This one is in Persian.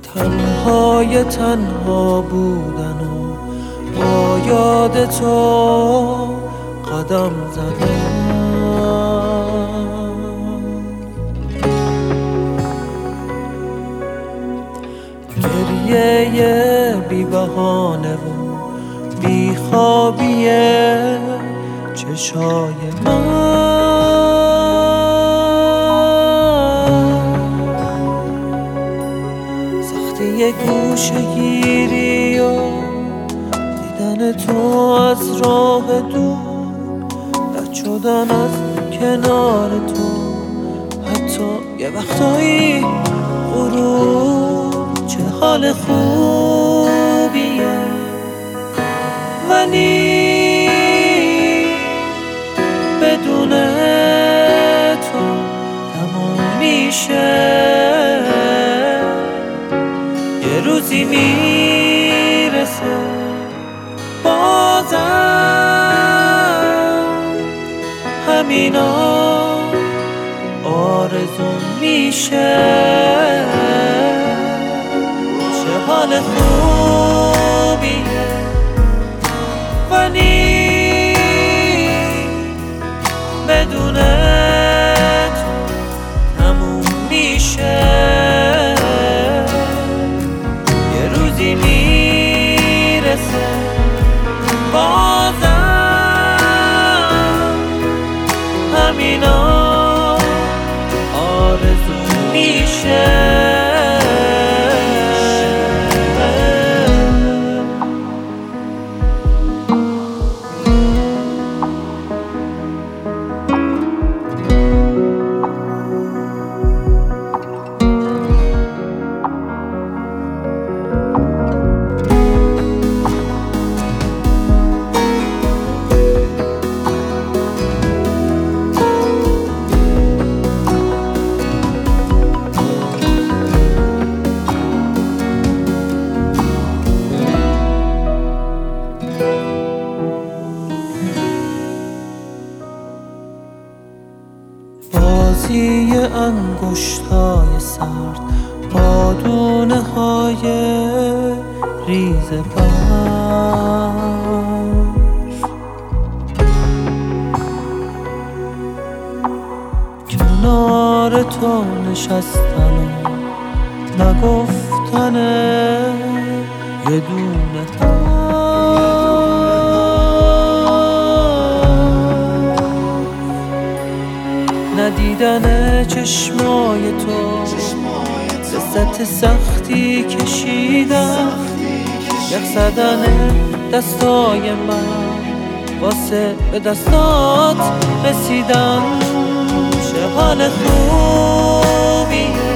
تنهای تنها بودن و با یاد تو قدم زدن، گریه بی بهانه و بی خوابیه چشای من، سختی یه گوشه گیری و دیدن تو از راه دور، رد شدن از کنار تو، حتی یه وقتایی غروب چه حال خوبیه، ولی بدون تو تموم میشه. یه روزی میرسه بازم همینا آرزون میشه. چه حال خوبیه، ولی بدون تو تموم میشه. یه روزی میرسه بازم همینا آرزو میشه. بازی انگشتای سرد با دونه های ریز برف، کنار تو نشستن و نگفتن یه دونه ندیدن چشمای تو، لذت سختی کشیدن، یخ زدن دستای من واسه به دستات رسیدن. چه حال خوبیه،